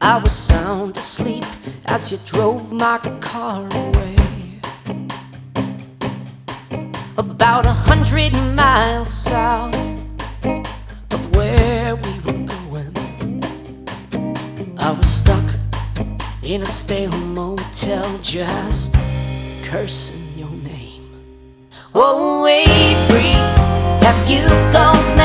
I was sound asleep as you drove my car away. About 100 miles south of where we were going, I was stuck in a stale motel, just cursing your name. Oh, Avery, have you gone